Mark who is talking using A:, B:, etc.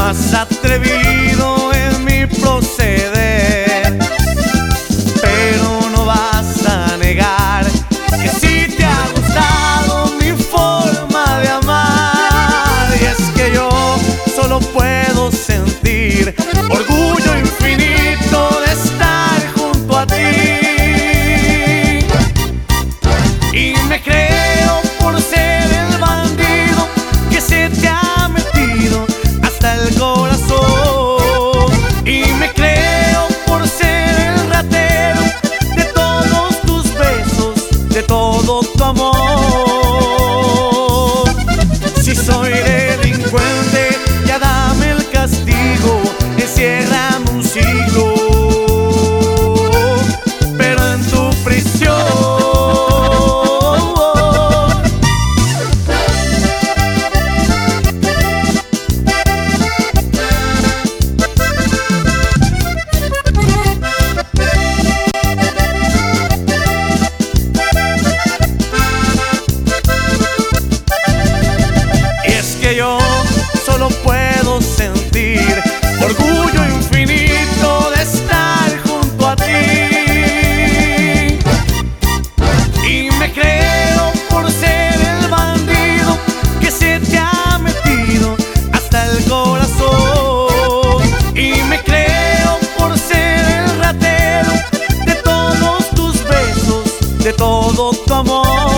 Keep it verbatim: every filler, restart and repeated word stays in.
A: más atrevido en mi proceder, pero no vas a negar que sí te ha gustado mi forma de amar. Y es que yo solo puedo sentir orgullo infinito de estar junto a ti, y me creo por ser el bandido que se te ha metido hasta el corazón, y me creo por ser el ratero de todos tus besos, de todo tu amor. Si soy delincuente, ya dame el castigo, enciérrame un siglo, pero en tu prisión. Que yo solo puedo sentir orgullo infinito de estar junto a ti, y me creo por ser el bandido que se te ha metido hasta el corazón, y me creo por ser el ratero de todos tus besos, de todo tu amor.